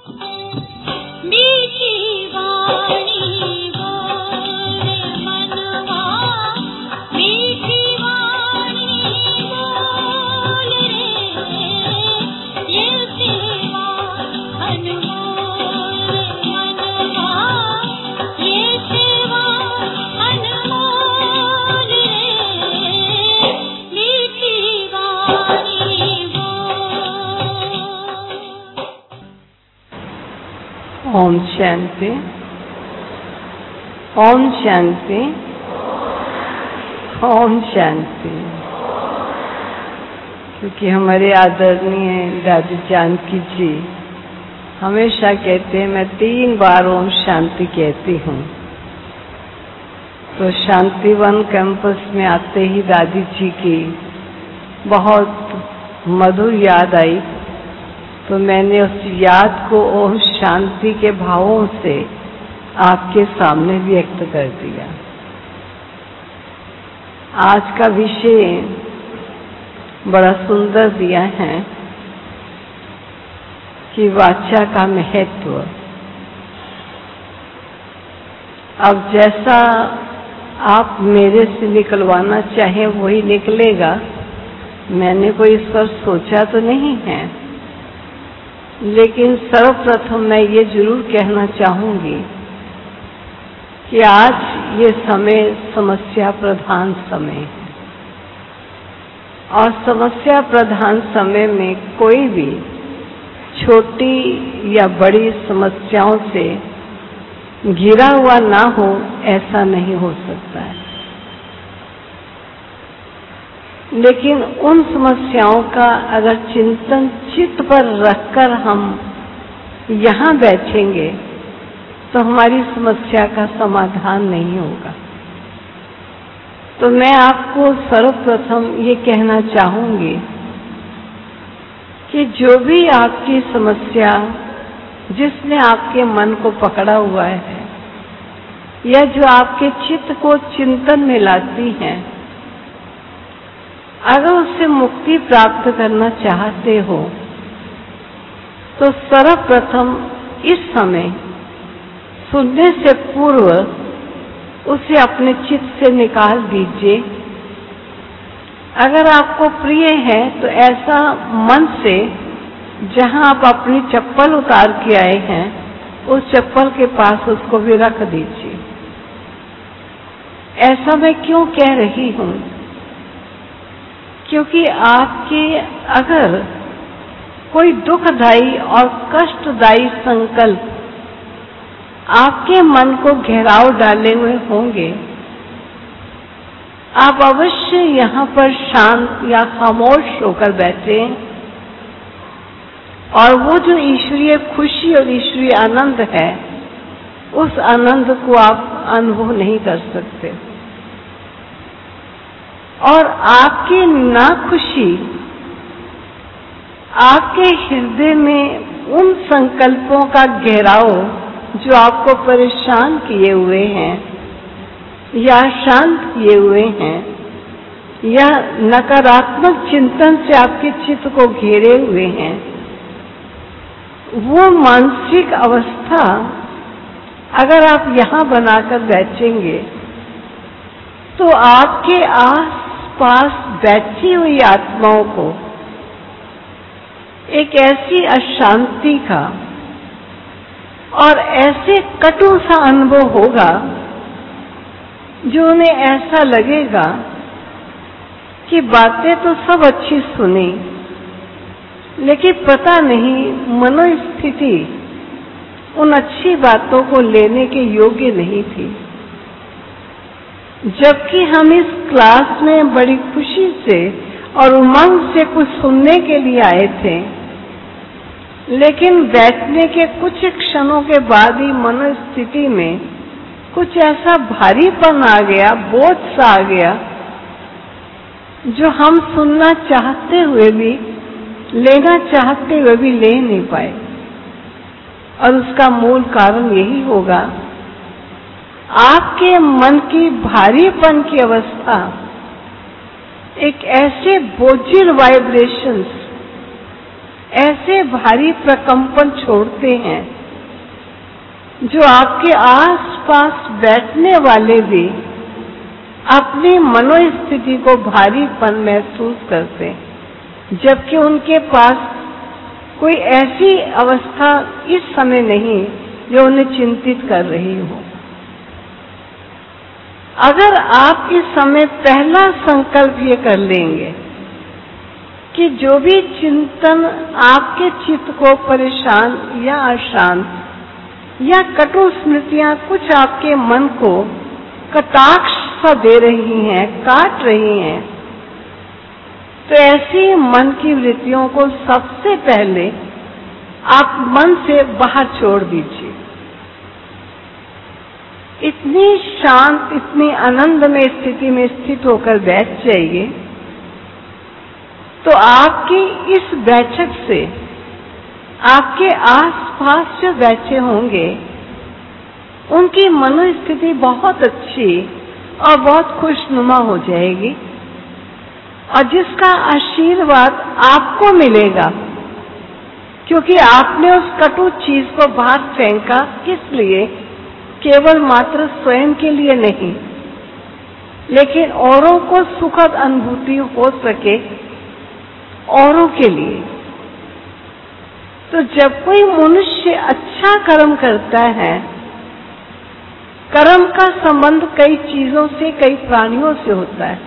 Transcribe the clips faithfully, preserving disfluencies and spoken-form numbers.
ओम शांति। ओम शांति। ओम शांति। क्योंकि हमारे आदरणीय दादी जानकी जी हमेशा कहते हैं, मैं तीन बार ओम शांति कहती हूँ। तो शांतिवन कैंपस में आते ही दादी जी की बहुत मधुर याद आई, तो मैंने उस याद को ओम शांति के भावों से आपके सामने व्यक्त कर दिया। आज का विषय बड़ा सुंदर दिया है कि वाचा का महत्व। अब जैसा आप मेरे से निकलवाना चाहें वही निकलेगा। मैंने कोई इस पर सोचा तो नहीं है, लेकिन सर्वप्रथम मैं ये जरूर कहना चाहूंगी कि आज ये समय समस्या प्रधान समय है, और समस्या प्रधान समय में कोई भी छोटी या बड़ी समस्याओं से घिरा हुआ ना हो, ऐसा नहीं हो सकता है। लेकिन उन समस्याओं का अगर चिंतन चित्त पर रखकर हम यहाँ बैठेंगे तो हमारी समस्या का समाधान नहीं होगा। तो मैं आपको सर्वप्रथम ये कहना चाहूंगी कि जो भी आपकी समस्या जिसने आपके मन को पकड़ा हुआ है या जो आपके चित्त को चिंतन में लाती है, अगर उससे मुक्ति प्राप्त करना चाहते हो तो सर्वप्रथम इस समय सुनने से पूर्व उसे अपने चित्त से निकाल दीजिए। अगर आपको प्रिय है तो ऐसा मन से जहां आप अपनी चप्पल उतार के आए हैं उस चप्पल के पास उसको भी रख दीजिए। ऐसा मैं क्यों कह रही हूं? क्योंकि आपके अगर कोई दुखदायी और कष्टदायी संकल्प आपके मन को घेराव डाले हुए होंगे, आप अवश्य यहाँ पर शांत या खामोश होकर बैठे और वो जो ईश्वरीय खुशी और ईश्वरीय आनंद है, उस आनंद को आप अनुभव नहीं कर सकते। और आपकी नाखुशी आपके हृदय में उन संकल्पों का घेराव जो आपको परेशान किए हुए हैं या शांत किए हुए हैं या नकारात्मक चिंतन से आपके चित्त को घेरे हुए हैं, वो मानसिक अवस्था अगर आप यहाँ बनाकर बैठेंगे तो आपके आस पास बैठी हुई आत्माओं को एक ऐसी अशांति का और ऐसे कटु सा अनुभव होगा जो उन्हें ऐसा लगेगा कि बातें तो सब अच्छी सुनी, लेकिन पता नहीं मनोस्थिति उन अच्छी बातों को लेने के योग्य नहीं थी। जबकि हम इस क्लास में बड़ी खुशी से और उमंग से कुछ सुनने के लिए आए थे, लेकिन बैठने के कुछ क्षणों के बाद ही मनोस्थिति में कुछ ऐसा भारीपन आ गया, बोझ सा आ गया, जो हम सुनना चाहते हुए भी, लेना चाहते हुए भी ले नहीं पाए। और उसका मूल कारण यही होगा, आपके मन की भारीपन की अवस्था एक ऐसे बोझिल वाइब्रेशंस, ऐसे ऐसे भारी प्रकंपन छोड़ते हैं जो आपके आसपास बैठने वाले भी अपनी मनोस्थिति को भारीपन महसूस करते हैं, जबकि उनके पास कोई ऐसी अवस्था इस समय नहीं जो उन्हें चिंतित कर रही हो। अगर आप इस समय पहला संकल्प ये कर लेंगे कि जो भी चिंतन आपके चित्त को परेशान या अशांत या कटु स्मृतियां कुछ आपके मन को कटाक्ष सा दे रही हैं, काट रही हैं, तो ऐसी मन की वृत्तियों को सबसे पहले आप मन से बाहर छोड़ दीजिए। इतनी शांत, इतनी आनंदमय स्थिति में स्थित होकर बैठ जाइए, तो आपकी इस बैठक से आपके आसपास जो बैठे होंगे उनकी मनोस्थिति बहुत अच्छी और बहुत खुशनुमा हो जाएगी, और जिसका आशीर्वाद आपको मिलेगा, क्योंकि आपने उस कटु चीज को बाहर फेंका। किस लिए? केवल मात्र स्वयं के लिए नहीं, लेकिन औरों को सुखद अनुभूति हो सके, औरों के लिए। तो जब कोई मनुष्य अच्छा कर्म करता है, कर्म का संबंध कई चीजों से, कई प्राणियों से होता है,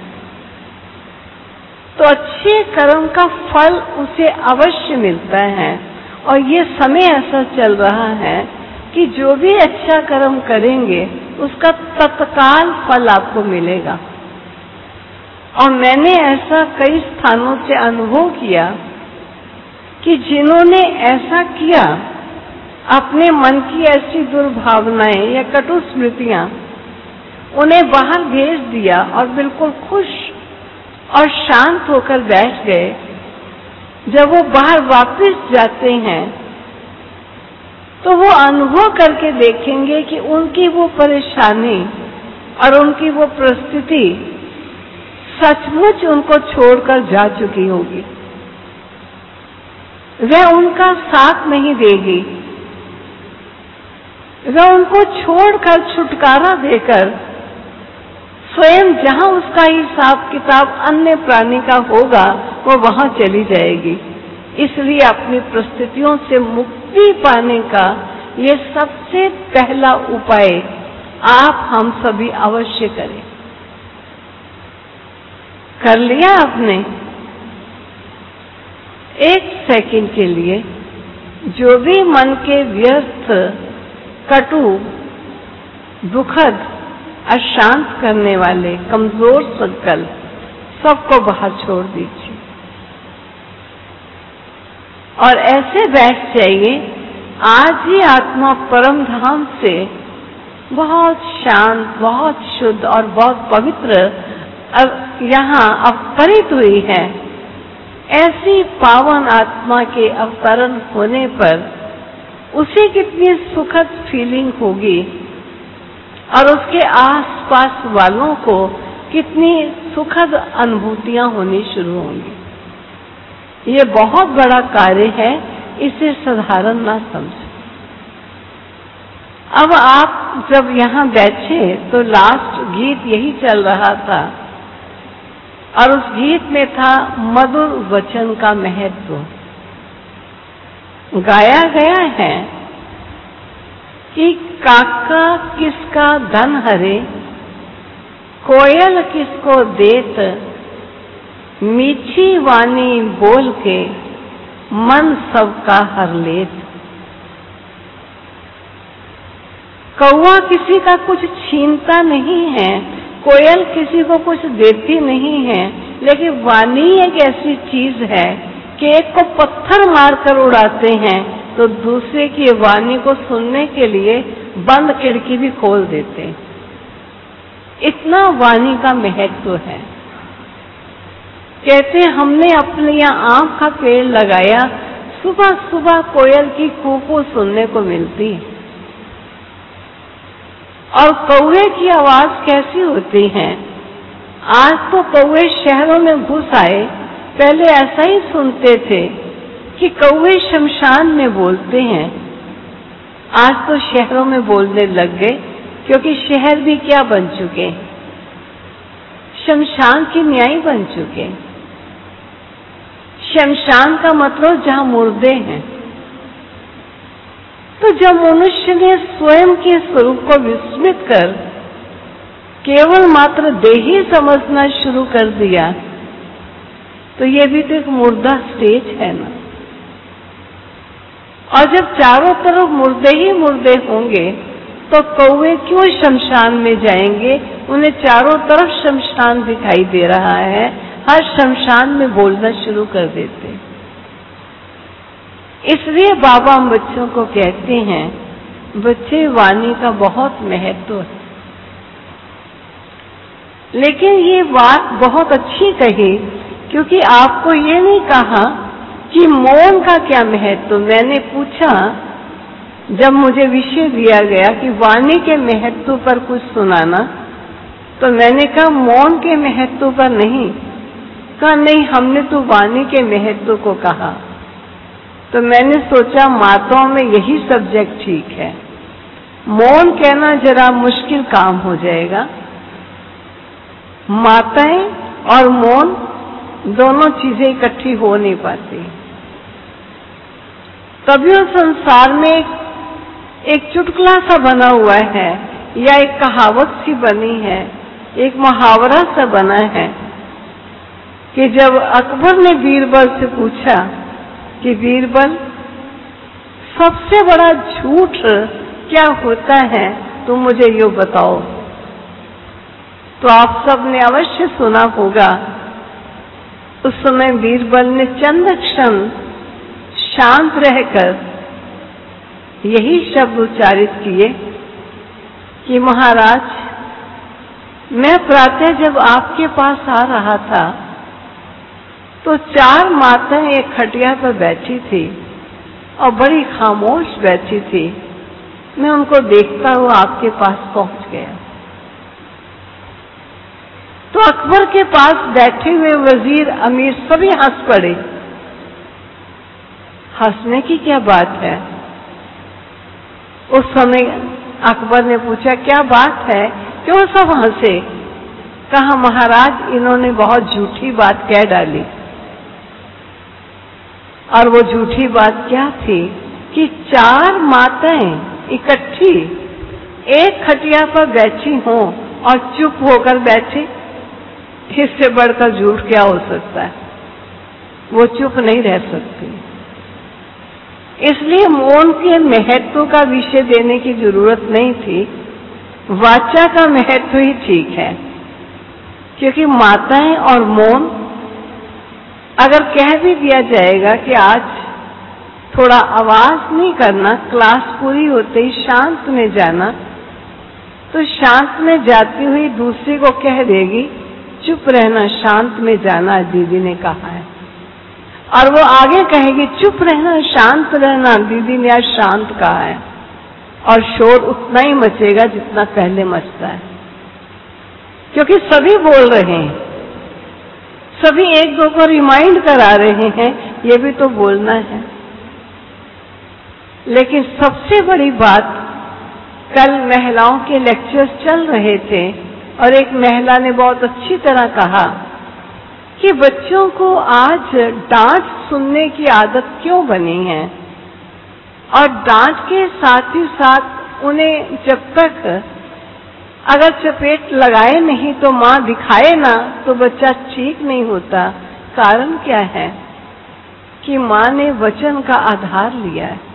तो अच्छे कर्म का फल उसे अवश्य मिलता है। और ये समय ऐसा चल रहा है कि जो भी अच्छा कर्म करेंगे उसका तत्काल फल आपको मिलेगा। और मैंने ऐसा कई स्थानों से अनुभव किया कि जिन्होंने ऐसा किया, अपने मन की ऐसी दुर्भावनाएं या कटु स्मृतियां उन्हें बाहर भेज दिया और बिल्कुल खुश और शांत होकर बैठ गए। जब वो बाहर वापस जाते हैं तो वो अनुभव करके देखेंगे कि उनकी वो परेशानी और उनकी वो परिस्थिति सचमुच उनको छोड़कर जा चुकी होगी। वह उनका साथ नहीं देगी, वह उनको छोड़कर छुटकारा देकर स्वयं जहां उसका हिसाब किताब अन्य प्राणी का होगा वो वहां चली जाएगी। इसलिए अपनी परिस्थितियों से मुक्ति पाने का ये सबसे पहला उपाय आप हम सभी अवश्य करें। कर लिया आपने? एक सेकंड के लिए जो भी मन के व्यर्थ, कटु, दुखद, अशांत करने वाले कमजोर संकल्प सबको बाहर छोड़ दीजिए और ऐसे बैठ जाइए, आज ही आत्मा परम धाम से बहुत शांत, बहुत शुद्ध और बहुत पवित्र यहाँ अवतरित हुई है। ऐसी पावन आत्मा के अवतरण होने पर उसे कितनी सुखद फीलिंग होगी और उसके आसपास वालों को कितनी सुखद अनुभूतियां होनी शुरू होंगी। ये बहुत बड़ा कार्य है, इसे साधारण ना समझें। अब आप जब यहाँ बैठे तो लास्ट गीत यही चल रहा था और उस गीत में था मधुर वचन का महत्व। गाया गया है कि काका किसका धन हरे, कोयल किसको देत, मीठी वाणी बोल के मन सबका हर लेत। कौवा किसी का कुछ छीनता नहीं है, कोयल किसी को कुछ देती नहीं है, लेकिन वाणी एक ऐसी चीज है कि एक को पत्थर मारकर उड़ाते हैं तो दूसरे की वाणी को सुनने के लिए बंद खिड़की भी खोल देते हैं। इतना वाणी का महत्व है। कहते हैं हमने अपने यहाँ आम का पेड़ लगाया, सुबह सुबह कोयल की कूकू सुनने को मिलती है। और कौवे की आवाज कैसी होती है? आज तो कौवे शहरों में घुस आए, पहले ऐसा ही सुनते थे कि कौवे शमशान में बोलते हैं। आज तो शहरों में बोलने लग गए, क्योंकि शहर भी क्या बन चुके, शमशान के न्याय बन चुके। शमशान का मतलब जहां मुर्दे हैं। तो जब मनुष्य ने स्वयं के स्वरूप को विस्मृत कर केवल मात्र देही समझना शुरू कर दिया, तो ये भी तो एक मुर्दा स्टेज है ना। और जब चारों तरफ मुर्दे ही मुर्दे होंगे, तो कौवे क्यों शमशान में जाएंगे? उन्हें चारों तरफ शमशान दिखाई दे रहा है, हर शमशान में बोलना शुरू कर देते। इसलिए बाबा हम बच्चों को कहते हैं, बच्चे वाणी का बहुत महत्व है। लेकिन ये बात बहुत अच्छी कही, क्योंकि आपको ये नहीं कहा कि मौन का क्या महत्व। मैंने पूछा, जब मुझे विषय दिया गया कि वाणी के महत्व पर कुछ सुनाना, तो मैंने कहा मौन के महत्व पर नहीं। कहा नहीं, हमने तो वाणी के महत्व को कहा। तो मैंने सोचा माताओं में यही सब्जेक्ट ठीक है, मौन कहना जरा मुश्किल काम हो जाएगा। माताएं और मौन दोनों चीजें इकट्ठी हो नहीं पाती। तभी उस संसार में एक, एक चुटकुला सा बना हुआ है, या एक कहावत सी बनी है, एक मुहावरा सा बना है कि जब अकबर ने बीरबल से पूछा कि बीरबल, सबसे बड़ा झूठ क्या होता है, तुम मुझे यो बताओ। तो आप सब ने अवश्य सुना होगा, उस समय बीरबल ने चंद क्षण शांत रहकर यही शब्द उच्चारित किए कि महाराज, मैं प्रातः जब आपके पास आ रहा था, तो चार माताएं एक खटिया पर बैठी थी और बड़ी खामोश बैठी थी। मैं उनको देखता हुआ आपके पास पहुंच गया। तो अकबर के पास बैठे हुए वजीर, अमीर सभी हंस पड़े। हंसने की क्या बात है? उस समय अकबर ने पूछा, क्या बात है, क्यों सब हंसे? कहा महाराज, इन्होंने बहुत झूठी बात कह डाली। और वो झूठी बात क्या थी कि चार माताएं इकट्ठी एक खटिया पर बैठी हों और चुप होकर बैठे। इससे बढ़कर झूठ क्या हो सकता है? वो चुप नहीं रह सकती। इसलिए मौन के महत्व का विषय देने की जरूरत नहीं थी, वाचा का महत्व ही ठीक है। क्योंकि माताएं और मौन, अगर कह भी दिया जाएगा कि आज थोड़ा आवाज नहीं करना, क्लास पूरी होते ही शांत में जाना, तो शांत में जाती हुई दूसरे को कह देगी चुप रहना, शांत में जाना, दीदी ने कहा है। और वो आगे कहेगी चुप रहना, शांत रहना, दीदी ने आज शांत कहा है। और शोर उतना ही मचेगा जितना पहले मचता है, क्योंकि सभी बोल रहे हैं, सभी एक दो को रिमाइंड करा रहे हैं, ये भी तो बोलना है। लेकिन सबसे बड़ी बात, कल महिलाओं के लेक्चर्स चल रहे थे और एक महिला ने बहुत अच्छी तरह कहा कि बच्चों को आज डांट सुनने की आदत क्यों बनी है, और डांट के साथ ही साथ उन्हें जब तक अगर चपेट लगाए नहीं तो माँ दिखाए ना, तो बच्चा ठीक नहीं होता। कारण क्या है कि माँ ने वचन का आधार लिया है।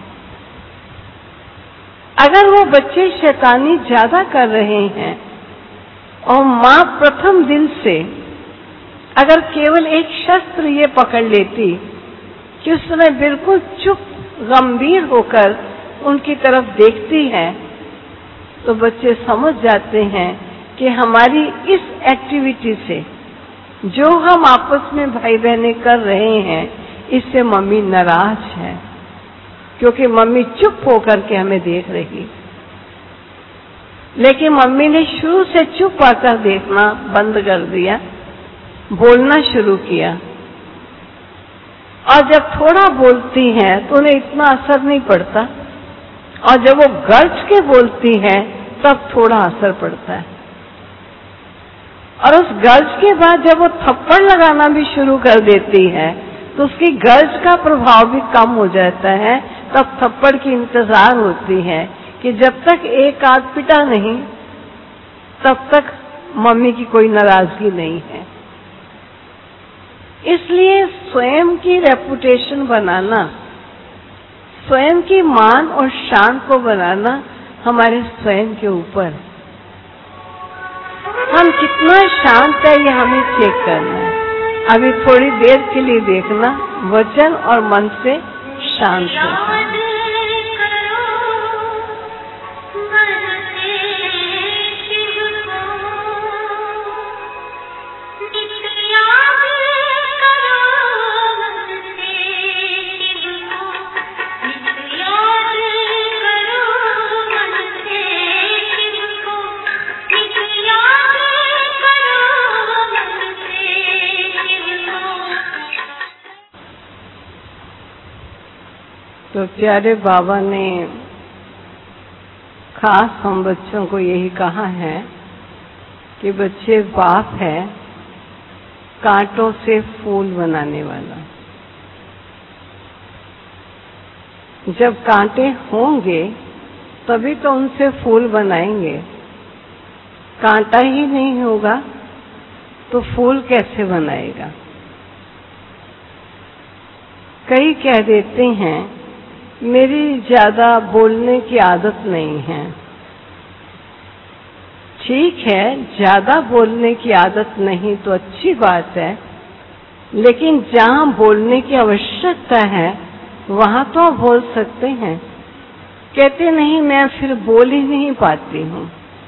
अगर वो बच्चे शैतानी ज्यादा कर रहे हैं और माँ प्रथम दिन से अगर केवल एक शस्त्र ये पकड़ लेती कि उस समय बिल्कुल चुप गंभीर होकर उनकी तरफ देखती है, तो बच्चे समझ जाते हैं कि हमारी इस एक्टिविटी से, जो हम आपस में भाई बहनें कर रहे हैं, इससे मम्मी नाराज है, क्योंकि मम्मी चुप होकर के हमें देख रही। लेकिन मम्मी ने शुरू से चुप आकर देखना बंद कर दिया, बोलना शुरू किया। और जब थोड़ा बोलती हैं तो उन्हें इतना असर नहीं पड़ता, और जब वो गरज के बोलती हैं तब थोड़ा असर पड़ता है। और उस गरज के बाद जब वो थप्पड़ लगाना भी शुरू कर देती है तो उसकी गरज का प्रभाव भी कम हो जाता है। तब थप्पड़ की इंतजार होती है कि जब तक एक आध पिटा नहीं तब तक मम्मी की कोई नाराजगी नहीं है। इसलिए स्वयं की रेपुटेशन बनाना, स्वयं की मान और शान को बनाना हमारे स्वयं के ऊपर। हम कितना शांत है ये हमें चेक करना है। अभी थोड़ी देर के लिए देखना, वचन और मन से शांत हो। तो प्यारे बाबा ने खास हम बच्चों को यही कहा है कि बच्चे, बाप है कांटों से फूल बनाने वाला। जब कांटे होंगे तभी तो उनसे फूल बनाएंगे। कांटा ही नहीं होगा तो फूल कैसे बनाएगा? कई कह देते हैं मेरी ज्यादा बोलने की आदत नहीं है। ठीक है, ज्यादा बोलने की आदत नहीं तो अच्छी बात है, लेकिन जहां बोलने की आवश्यकता है वहां तो आप बोल सकते हैं। कहते नहीं मैं फिर बोल ही नहीं पाती हूं,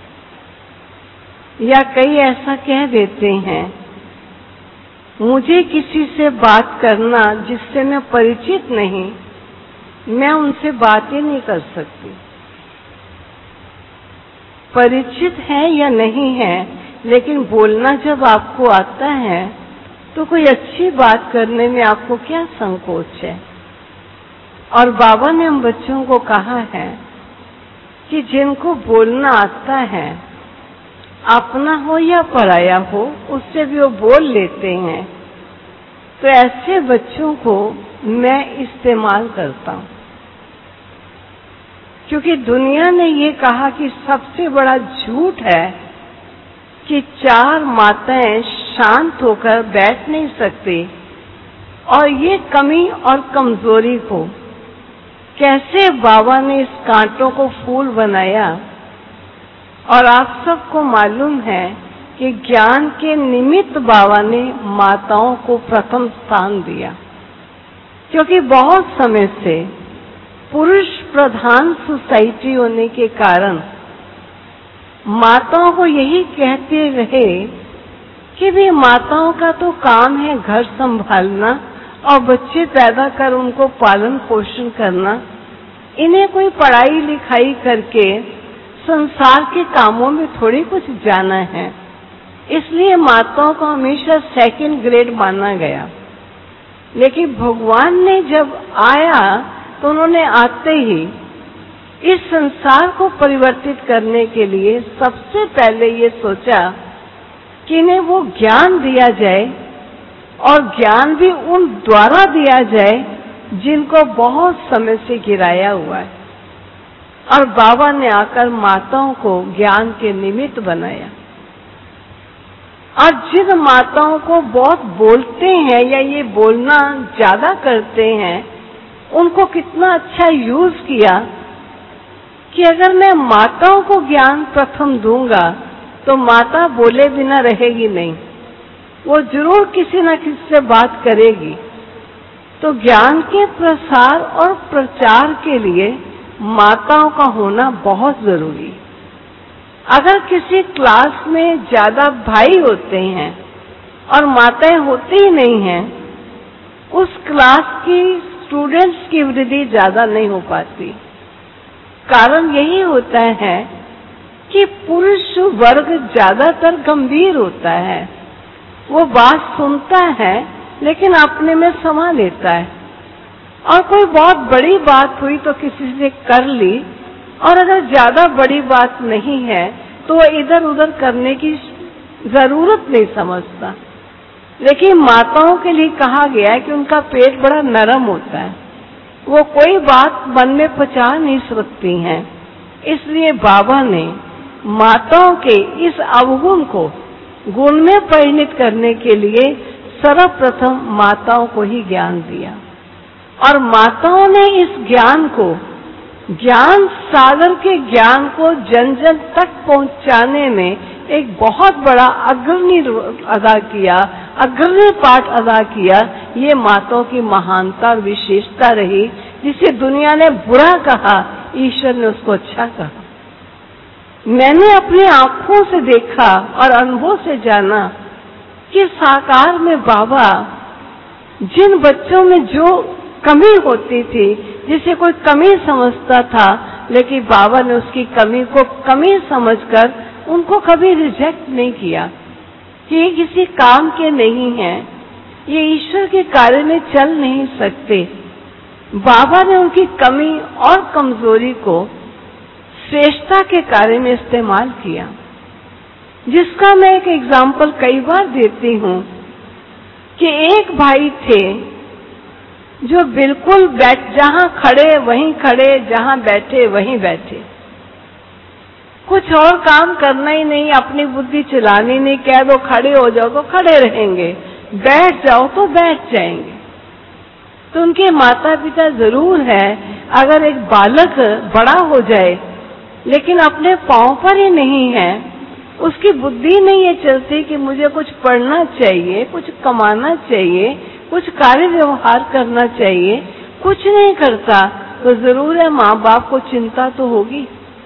या कई ऐसा कह देते हैं मुझे किसी से बात करना जिससे मैं परिचित नहीं, मैं उनसे बात ही नहीं कर सकती। परिचित है या नहीं है, लेकिन बोलना जब आपको आता है तो कोई अच्छी बात करने में आपको क्या संकोच है? और बाबा ने हम बच्चों को कहा है कि जिनको बोलना आता है, अपना हो या पराया हो, उससे भी वो बोल लेते हैं, तो ऐसे बच्चों को मैं इस्तेमाल करता हूं। क्योंकि दुनिया ने ये कहा कि सबसे बड़ा झूठ है कि चार माताएं शांत होकर बैठ नहीं सकती, और ये कमी और कमजोरी को कैसे बाबा ने इस कांटों को फूल बनाया। और आप सबको मालूम है कि ज्ञान के निमित्त बाबा ने माताओं को प्रथम स्थान दिया, क्योंकि बहुत समय से पुरुष प्रधान सोसाइटी होने के कारण माताओं को यही कहते रहे कि भी माताओं का तो काम है घर संभालना और बच्चे पैदा कर उनको पालन पोषण करना, इन्हें कोई पढ़ाई लिखाई करके संसार के कामों में थोड़ी कुछ जाना है। इसलिए माताओं को हमेशा सेकंड ग्रेड माना गया। लेकिन भगवान ने जब आया तो उन्होंने आते ही इस संसार को परिवर्तित करने के लिए सबसे पहले ये सोचा कि इन्हें वो ज्ञान दिया जाए, और ज्ञान भी उन द्वारा दिया जाए जिनको बहुत समय से गिराया हुआ है। और बाबा ने आकर माताओं को ज्ञान के निमित्त बनाया। और जिन माताओं को बहुत बोलते हैं या ये बोलना ज्यादा करते हैं, उनको कितना अच्छा यूज किया कि अगर मैं माताओं को ज्ञान प्रथम दूंगा तो माता बोले बिना रहेगी नहीं, वो जरूर किसी न किसी से बात करेगी। तो ज्ञान के प्रसार और प्रचार के लिए माताओं का होना बहुत जरूरी है। अगर किसी क्लास में ज्यादा भाई होते हैं और माताएं होती ही नहीं हैं, उस क्लास की स्टूडेंट्स की वृद्धि ज्यादा नहीं हो पाती। कारण यही होता है कि पुरुष वर्ग ज्यादातर गंभीर होता है, वो बात सुनता है लेकिन अपने में समा लेता है। और कोई बहुत बड़ी बात हुई तो किसी से कर ली, और अगर ज्यादा बड़ी बात नहीं है तो वो इधर उधर करने की जरूरत नहीं समझता। लेकिन माताओं के लिए कहा गया है कि उनका पेट बड़ा नरम होता है, वो कोई बात मन में पचा नहीं सकती हैं। इसलिए बाबा ने माताओं के इस अवगुण को गुण में परिणत करने के लिए सर्वप्रथम माताओं को ही ज्ञान दिया, और माताओं ने इस ज्ञान को, ज्ञान सागर के ज्ञान को जन जन तक पहुंचाने में एक बहुत बड़ा अग्रणी अदा किया, अग्रणी पाठ अदा किया। ये माताओं की महानता और विशेषता रही, जिसे दुनिया ने बुरा कहा, ईश्वर ने उसको अच्छा कहा। मैंने अपनी आंखों से देखा और अनुभव से जाना कि साकार में बाबा जिन बच्चों में जो कमी होती थी, जिसे कोई कमी समझता था, लेकिन बाबा ने उसकी कमी को कमी समझकर उनको कभी रिजेक्ट नहीं किया कि ये किसी काम के नहीं हैं, ये ईश्वर के कार्य में चल नहीं सकते। बाबा ने उनकी कमी और कमजोरी को श्रेष्ठता के कार्य में इस्तेमाल किया, जिसका मैं एक एग्जाम्पल कई बार देती हूँ कि एक भाई थे जो बिल्कुल बैठ जहां खड़े वहीं खड़े, जहां बैठे वहीं बैठे, कुछ और काम करना ही नहीं, अपनी बुद्धि चलानी नहीं, कह दो खड़े हो जाओ तो खड़े रहेंगे, बैठ जाओ तो बैठ जाएंगे। तो उनके माता पिता जरूर है, अगर एक बालक बड़ा हो जाए लेकिन अपने पांव पर ही नहीं है, उसकी बुद्धि नहीं ये चलती कि मुझे कुछ पढ़ना चाहिए, कुछ कमाना चाहिए, कुछ कार्य व्यवहार करना चाहिए, कुछ नहीं करता, तो जरूर है माँ बाप को चिंता तो होगी।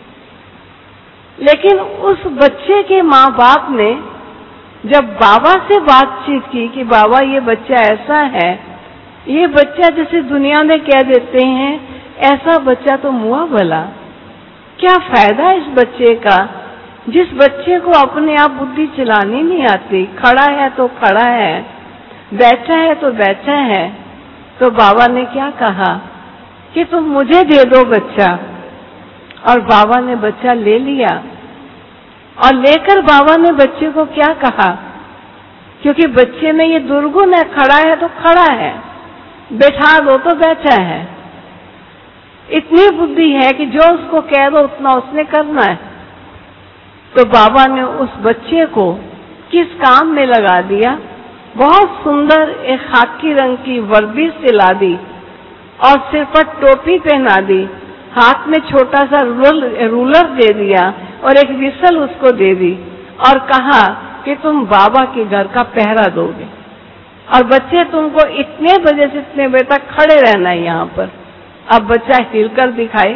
लेकिन उस बच्चे के माँ बाप ने जब बाबा से बातचीत की कि बाबा ये बच्चा ऐसा है, ये बच्चा जैसे दुनिया में कह देते हैं ऐसा बच्चा तो मुआ भला, क्या फायदा इस बच्चे का, जिस बच्चे को अपने आप बुद्धि चलानी नहीं आती, खड़ा है तो खड़ा है, बैठा है तो बैठा है। तो बाबा ने क्या कहा कि तुम मुझे दे दो बच्चा, और बाबा ने बच्चा ले लिया। और लेकर बाबा ने बच्चे को क्या कहा, क्योंकि बच्चे में ये दुर्गुण है, खड़ा है तो खड़ा है, बैठा दो तो बैठा है, इतनी बुद्धि है कि जो उसको कह दो उतना उसने करना है। तो बाबा ने उस बच्चे को किस काम में लगा दिया, बहुत सुंदर एक खाकी रंग की वर्दी सिला दी और सिर पर टोपी पहना दी, हाथ में छोटा सा रूलर दे दिया और एक विसल उसको दे दी, और कहा कि तुम बाबा के घर का पहरा दोगे, और बच्चे तुमको इतने बजे से इतने बजे तक खड़े रहना है यहाँ पर। अब बच्चा हिलकर दिखाए,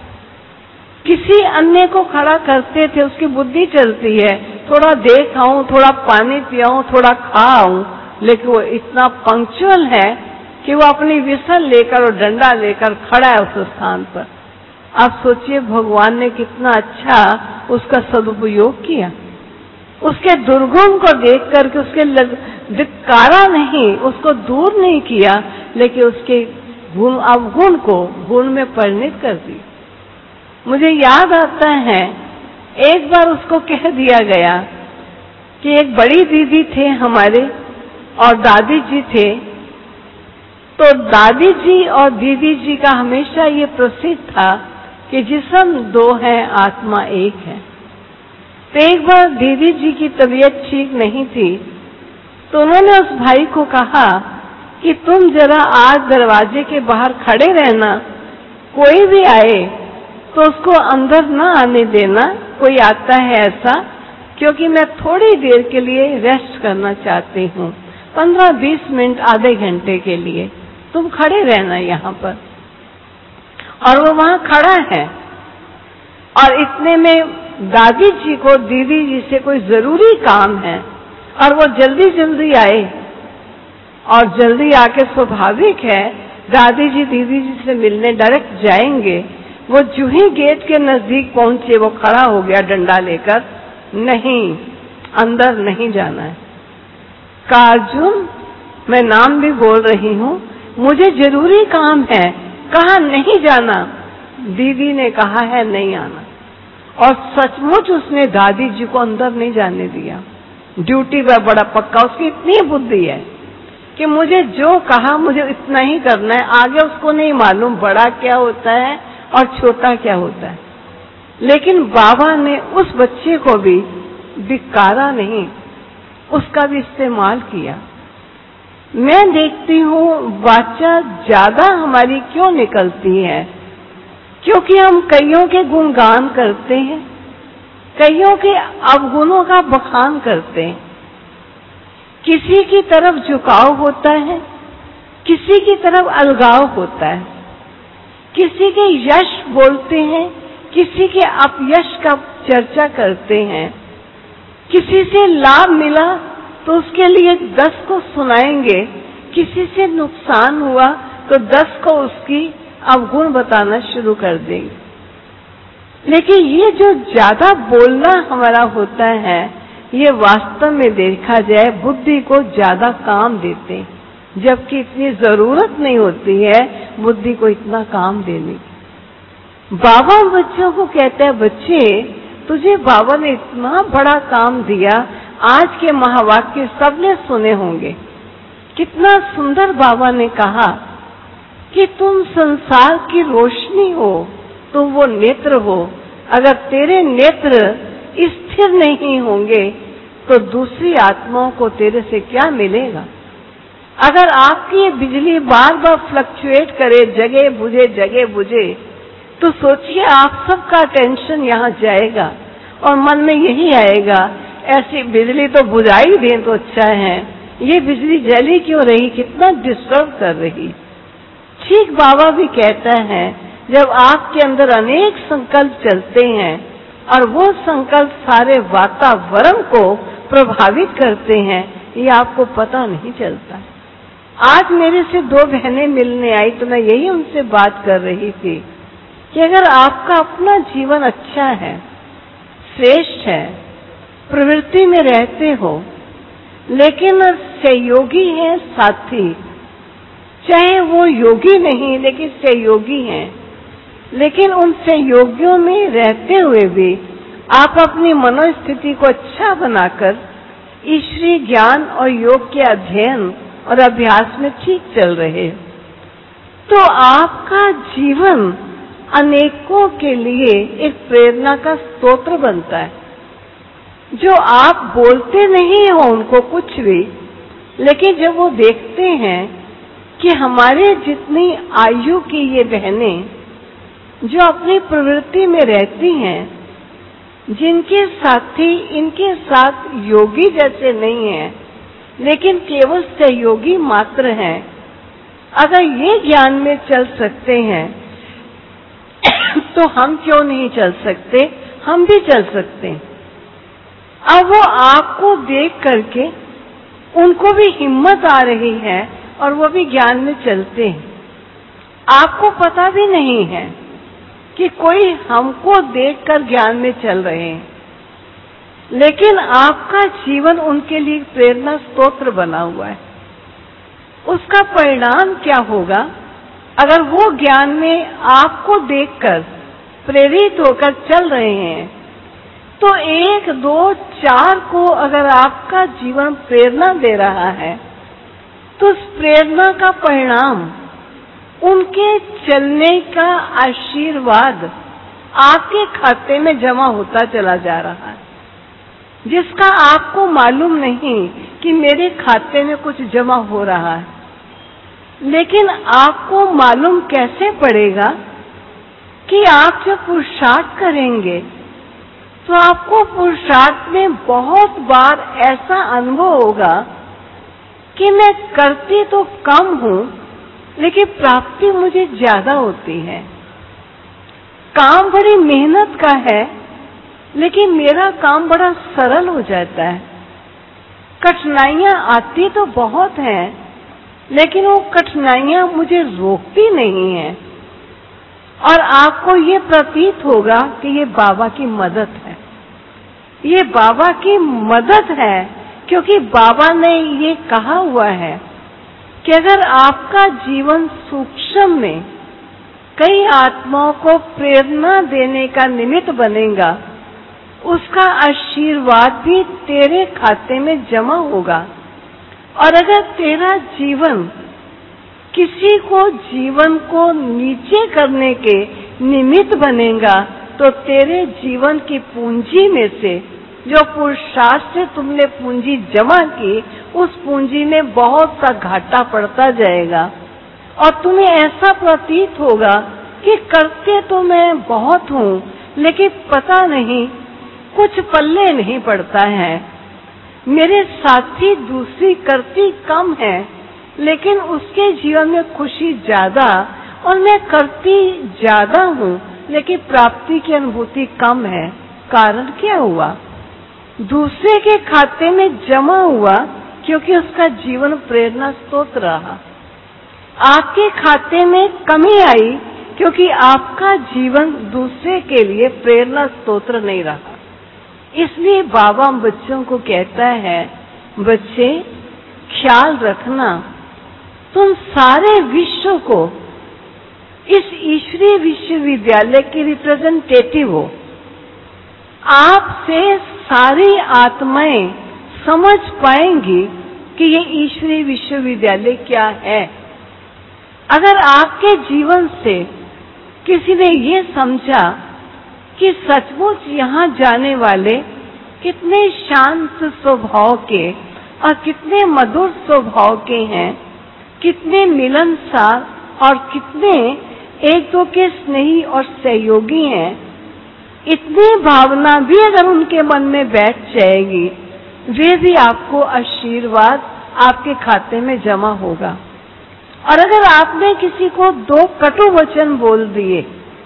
किसी अन्य को खड़ा करते थे, उसकी बुद्धि चलती है, थोड़ा देख आऊं, थोड़ा पानी पियाऊं, थोड़ा खा आऊं, लेकिन वो इतना पंक्चुअल है कि वो अपनी विसल लेकर और डंडा लेकर खड़ा है उस स्थान पर। आप सोचिए भगवान ने कितना अच्छा उसका सदुपयोग किया, उसके दुर्गुण को देख करके उसके धिक्कारा नहीं, उसको दूर नहीं किया, लेकिन उसके गुण अवगुण को गुण में परिणत कर दी। मुझे याद आता है एक बार उसको कह दिया गया कि एक बड़ी दीदी थे हमारे और दादी जी थे, तो दादी जी और दीदी जी का हमेशा ये प्रसिद्ध था कि जिस्म दो है आत्मा एक है। तो एक बार दीदी जी की तबीयत ठीक नहीं थी, तो उन्होंने उस भाई को कहा कि तुम जरा आज दरवाजे के बाहर खड़े रहना, कोई भी आए तो उसको अंदर ना आने देना, कोई आता है ऐसा, क्योंकि मैं थोड़ी देर के लिए रेस्ट करना चाहती हूँ, पंद्रह बीस मिनट आधे घंटे के लिए, तुम खड़े रहना यहाँ पर। और वो वहां खड़ा है, और इतने में दादी जी को दीदी जी से कोई जरूरी काम है, और वो जल्दी जल्दी आए, और जल्दी आके स्वाभाविक है दादी जी दीदी जी से मिलने डायरेक्ट जाएंगे। वो जो ही गेट के नजदीक पहुंचे वो खड़ा हो गया डंडा लेकर, नहीं अंदर नहीं जाना है। अर्जुन मैं नाम भी बोल रही हूँ, मुझे जरूरी काम है, कहा नहीं जाना। दीदी ने कहा है नहीं आना, और सचमुच उसने दादी जी को अंदर नहीं जाने दिया। ड्यूटी पर बड़ा पक्का, उसकी इतनी बुद्धि है कि मुझे जो कहा मुझे इतना ही करना है, आगे उसको नहीं मालूम बड़ा क्या होता है और छोटा क्या होता है। लेकिन बाबा ने उस बच्चे को भी धिक्कारा नहीं, उसका भी इस्तेमाल किया। मैं देखती हूँ वाचा ज्यादा हमारी क्यों निकलती है, क्योंकि हम कईयों के गुणगान करते हैं, कईयों के अवगुणों का बखान करते हैं। किसी की तरफ झुकाव होता है, किसी की तरफ अलगाव होता है, किसी के यश बोलते हैं, किसी के अपयश का चर्चा करते हैं। किसी से लाभ मिला तो उसके लिए दस को सुनाएंगे, किसी से नुकसान हुआ तो दस को उसकी अवगुण बताना शुरू कर देंगे। लेकिन ये जो ज्यादा बोलना हमारा होता है, ये वास्तव में देखा जाए बुद्धि को ज्यादा काम देते हैं, जबकि इतनी जरूरत नहीं होती है बुद्धि को इतना काम देने की। बाबा बच्चों को कहते हैं, बच्चे तुझे बाबा ने इतना बड़ा काम दिया। आज के महावाक्य सबने सुने होंगे, कितना सुंदर बाबा ने कहा कि तुम संसार की रोशनी हो, तुम वो नेत्र हो। अगर तेरे नेत्र स्थिर नहीं होंगे तो दूसरी आत्माओं को तेरे से क्या मिलेगा। अगर आपकी ये बिजली बार बार फ्लक्चुएट करे, जगह बुझे जगह बुझे, तो सोचिए आप सबका टेंशन यहाँ जाएगा और मन में यही आएगा, ऐसी बिजली तो बुझा ही दें तो अच्छा है, ये बिजली जली क्यों रही, कितना डिस्टर्ब कर रही। ठीक बाबा भी कहता है, जब आपके अंदर अनेक संकल्प चलते हैं और वो संकल्प सारे वातावरण को प्रभावित करते हैं, ये आपको पता नहीं चलता। आज मेरे से दो बहनें मिलने आई तो मैं यही उनसे बात कर रही थी कि अगर आपका अपना जीवन अच्छा है, श्रेष्ठ है, प्रवृत्ति में रहते हो, लेकिन सहयोगी है साथी, चाहे वो योगी नहीं लेकिन सहयोगी हैं, लेकिन उन सहयोगियों में रहते हुए भी आप अपनी मनोस्थिति को अच्छा बनाकर ईश्वरीय ज्ञान और योग के अध्ययन और अभ्यास में ठीक चल रहे, तो आपका जीवन अनेकों के लिए एक प्रेरणा का स्रोत बनता है। जो आप बोलते नहीं हो उनको कुछ भी, लेकिन जब वो देखते हैं कि हमारे जितनी आयु की ये बहनें जो अपनी प्रवृत्ति में रहती हैं, जिनके साथी इनके साथ योगी जैसे नहीं हैं लेकिन केवल सहयोगी मात्र हैं, अगर ये ज्ञान में चल सकते हैं तो हम क्यों नहीं चल सकते, हम भी चल सकते हैं। अब वो आपको देख करके उनको भी हिम्मत आ रही है और वो भी ज्ञान में चलते हैं। आपको पता भी नहीं है कि कोई हमको देखकर ज्ञान में चल रहे हैं, लेकिन आपका जीवन उनके लिए प्रेरणा स्रोत बना हुआ है। उसका परिणाम क्या होगा, अगर वो ज्ञान में आपको देखकर प्रेरित होकर चल रहे हैं, तो एक दो चार को अगर आपका जीवन प्रेरणा दे रहा है, तो उस प्रेरणा का परिणाम उनके चलने का आशीर्वाद आपके खाते में जमा होता चला जा रहा है, जिसका आपको मालूम नहीं कि मेरे खाते में कुछ जमा हो रहा है। लेकिन आपको मालूम कैसे पड़ेगा कि आप जब पुरुषार्थ करेंगे तो आपको पुरुषार्थ में बहुत बार ऐसा अनुभव होगा कि मैं करती तो कम हूं लेकिन प्राप्ति मुझे ज्यादा होती है। काम बड़ी मेहनत का है लेकिन मेरा काम बड़ा सरल हो जाता है। कठिनाइयां आती तो बहुत हैं, लेकिन वो कठिनाइयां मुझे रोकती नहीं हैं, और आपको ये प्रतीत होगा कि ये बाबा की मदद है, ये बाबा की मदद है, क्योंकि बाबा ने ये कहा हुआ है कि अगर आपका जीवन सूक्ष्म में कई आत्माओं को प्रेरणा देने का निमित्त बनेगा, उसका आशीर्वाद भी तेरे खाते में जमा होगा। और अगर तेरा जीवन किसी को जीवन को नीचे करने के निमित्त बनेगा, तो तेरे जीवन की पूंजी में से जो पुरुषार्थ से तुमने पूंजी जमा की, उस पूंजी में बहुत सा घाटा पड़ता जाएगा और तुम्हें ऐसा प्रतीत होगा कि करते तो मैं बहुत हूँ, लेकिन पता नहीं कुछ पल्ले नहीं पड़ता है। मेरे साथी दूसरी करती कम है, लेकिन उसके जीवन में खुशी ज्यादा, और मैं करती ज्यादा हूँ लेकिन प्राप्ति की अनुभूति कम है। कारण क्या हुआ? दूसरे के खाते में जमा हुआ क्योंकि उसका जीवन प्रेरणा स्रोत रहा। आपके खाते में कमी आई क्योंकि आपका जीवन दूसरे के लिए प्रेरणा स्रोत नहीं रहा। इसलिए बाबा बच्चों को कहता है, बच्चे ख्याल रखना, तुम सारे विश्व को इस ईश्वरीय विश्वविद्यालय के रिप्रेजेंटेटिव हो। आपसे सारी आत्माएं समझ पाएंगी कि ये ईश्वरीय विश्वविद्यालय क्या है। अगर आपके जीवन से किसी ने ये समझा कि सचमुच यहाँ जाने वाले कितने शांत स्वभाव के और कितने मधुर स्वभाव के हैं, कितने मिलनसार और कितने एक दो के स्नेही और सहयोगी हैं, इतनी भावना भी अगर उनके मन में बैठ जाएगी, वे भी आपको आशीर्वाद आपके खाते में जमा होगा। और अगर आपने किसी को दो कटु वचन बोल दिए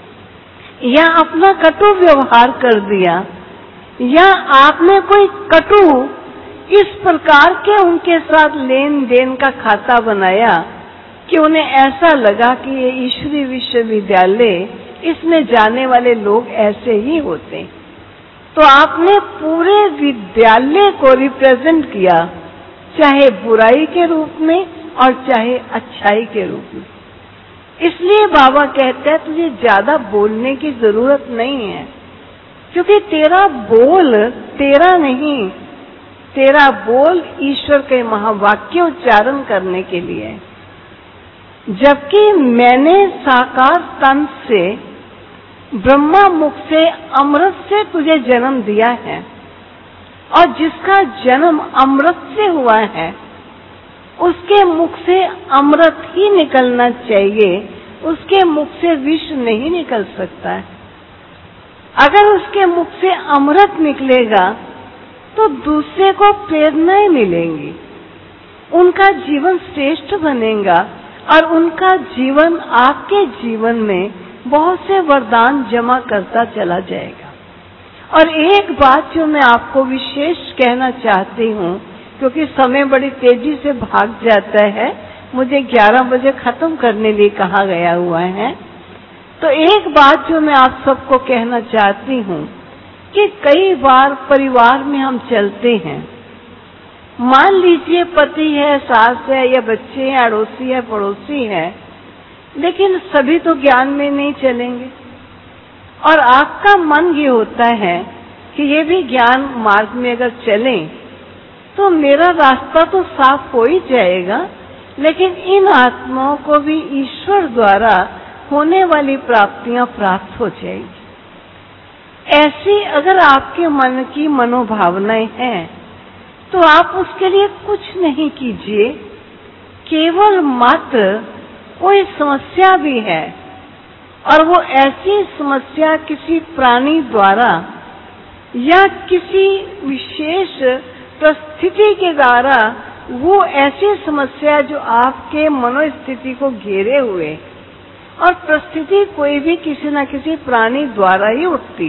या अपना कटु व्यवहार कर दिया, या आपने कोई कटु इस प्रकार के उनके साथ लेन देन का खाता बनाया कि उन्हें ऐसा लगा कि ये ईश्वरीय विश्वविद्यालय, इसमें जाने वाले लोग ऐसे ही होते, तो आपने पूरे विद्यालय को रिप्रेजेंट किया, चाहे बुराई के रूप में और चाहे अच्छाई के रूप में। इसलिए बाबा कहते हैं तुझे ज्यादा बोलने की जरूरत नहीं है, क्योंकि तेरा बोल तेरा नहीं, तेरा बोल ईश्वर के महावाक्य उच्चारण करने के लिए है। जबकि मैंने साकार तन से ब्रह्मा मुख से अमृत से तुझे जन्म दिया है, और जिसका जन्म अमृत से हुआ है उसके मुख से अमृत ही निकलना चाहिए, उसके मुख से विष नहीं निकल सकता है। अगर उसके मुख से अमृत निकलेगा तो दूसरे को प्रेरणाएं मिलेंगी, उनका जीवन श्रेष्ठ बनेगा और उनका जीवन आपके जीवन में बहुत से वरदान जमा करता चला जाएगा। और एक बात जो मैं आपको विशेष कहना चाहती हूँ, क्योंकि समय बड़ी तेजी से भाग जाता है, मुझे ग्यारह बजे खत्म करने लिए कहा गया हुआ है, तो एक बात जो मैं आप सबको कहना चाहती हूँ कि कई बार परिवार में हम चलते हैं, मान लीजिए पति है, सास है, या बच्चे हैं, अड़ोसी है, पड़ोसी है, लेकिन सभी तो ज्ञान में नहीं चलेंगे, और आपका मन ये होता है कि ये भी ज्ञान मार्ग में अगर चलें तो मेरा रास्ता तो साफ हो ही जाएगा, लेकिन इन आत्माओं को भी ईश्वर द्वारा होने वाली प्राप्तियां प्राप्त हो जाएगी। ऐसी अगर आपके मन की मनोभावनाएं हैं तो आप उसके लिए कुछ नहीं कीजिए, केवल मात्र कोई समस्या भी है और वो ऐसी समस्या किसी प्राणी द्वारा या किसी विशेष परिस्थिति के द्वारा, वो ऐसी समस्या जो आपके मनोस्थिति को घेरे हुए, और परिस्थिति कोई भी किसी न किसी प्राणी द्वारा ही उठती।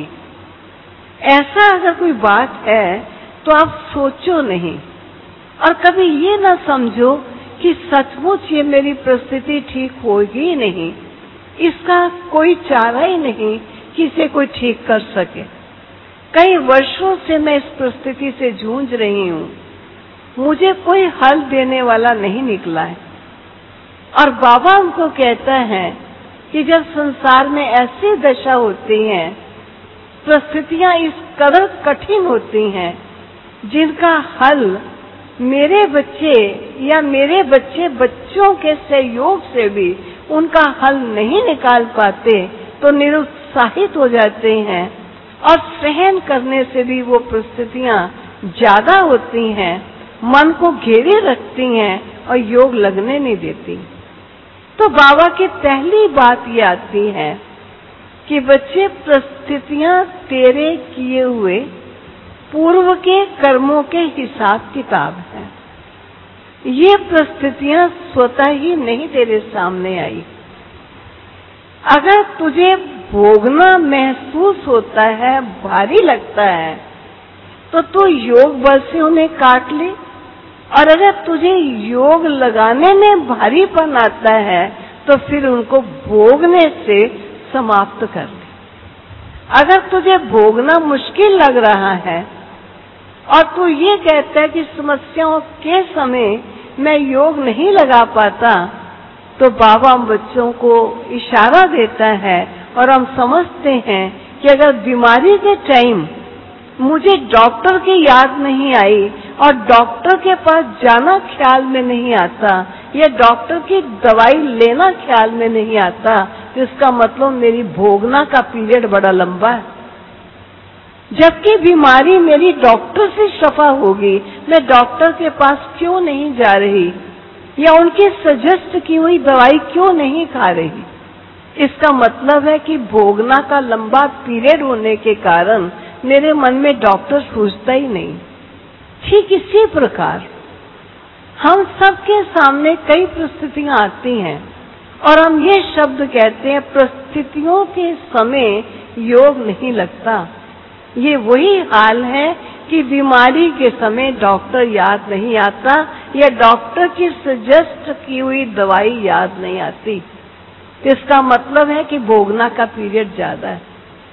ऐसा अगर कोई बात है तो आप सोचो नहीं, और कभी ये ना समझो कि सचमुच ये मेरी परिस्थिति ठीक होगी ही नहीं, इसका कोई चारा ही नहीं कि इसे कोई ठीक कर सके। कई वर्षों से मैं इस परिस्थिति से जूझ रही हूँ, मुझे कोई हल देने वाला नहीं निकला है। और बाबा हमको कहता है कि जब संसार में ऐसी दशा होती है, परिस्थितियां इस कदर कठिन होती हैं जिनका हल मेरे बच्चे या मेरे बच्चे बच्चों के सहयोग से भी उनका हल नहीं निकाल पाते, तो निरुत्साहित हो जाते हैं और सहन करने से भी वो परिस्थितियां ज्यादा होती हैं, मन को घेरे रखती हैं और योग लगने नहीं देती। तो बाबा की पहली बात ये आती है कि बच्चे, परिस्थितियां तेरे किए हुए पूर्व के कर्मों के हिसाब किताब हैं। ये परिस्थितियां स्वतः ही नहीं तेरे सामने आई। अगर तुझे भोगना महसूस होता है, भारी लगता है, तो तू योग बल से उन्हें काट ले, और अगर तुझे योग लगाने में भारीपन आता है तो फिर उनको भोगने से समाप्त कर ले। अगर तुझे भोगना मुश्किल लग रहा है और तू ये कहता है कि समस्याओं के समय मैं योग नहीं लगा पाता, तो बाबा बच्चों को इशारा देता है और हम समझते हैं कि अगर बीमारी के टाइम मुझे डॉक्टर की याद नहीं आई और डॉक्टर के पास जाना ख्याल में नहीं आता या डॉक्टर की दवाई लेना ख्याल में नहीं आता, तो इसका मतलब मेरी भोगना का पीरियड बड़ा लंबा है। जबकि बीमारी मेरी डॉक्टर से शफा होगी, मैं डॉक्टर के पास क्यों नहीं जा रही या उनकी सजेस्ट की हुई दवाई क्यों नहीं खा रही? इसका मतलब है कि भोगना का लंबा पीरियड होने के कारण मेरे मन में डॉक्टर सूझता ही नहीं। ठीक इसी प्रकार हम सबके सामने कई परिस्थितियां आती हैं और हम ये शब्द कहते हैं, परिस्थितियों के समय योग नहीं लगता। ये वही हाल है कि बीमारी के समय डॉक्टर याद नहीं आता या डॉक्टर की सजेस्ट की हुई दवाई याद नहीं आती। इसका मतलब है कि भोगना का पीरियड ज्यादा है।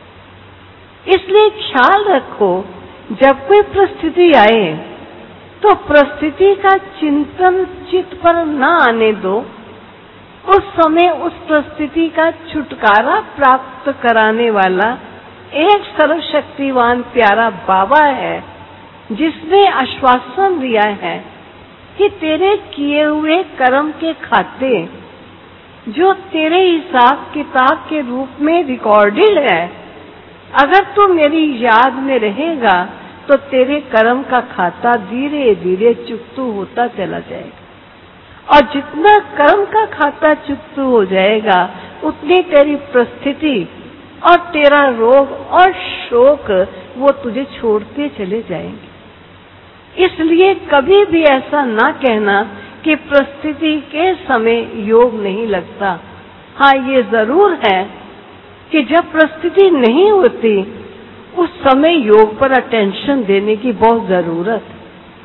इसलिए ख्याल रखो, जब कोई परिस्थिति आए तो परिस्थिति का चिंतन चित्त पर न आने दो। उस समय उस परिस्थिति का छुटकारा प्राप्त कराने वाला एक सर्वशक्तिवान प्यारा बाबा है, जिसने आश्वासन दिया है कि तेरे किए हुए कर्म के खाते जो तेरे हिसाब किताब के रूप में रिकॉर्डेड है, अगर तू मेरी याद में रहेगा तो तेरे कर्म का खाता धीरे धीरे चुकतू होता चला जाएगा, और जितना कर्म का खाता चुकतू हो जाएगा उतनी तेरी परिस्थिति और तेरा रोग और शोक वो तुझे छोड़ते चले जाएंगे। इसलिए कभी भी ऐसा ना कहना कि परिस्थिति के समय योग नहीं लगता। हाँ, ये जरूर है कि जब परिस्थिति नहीं होती उस समय योग पर अटेंशन देने की बहुत जरूरत है।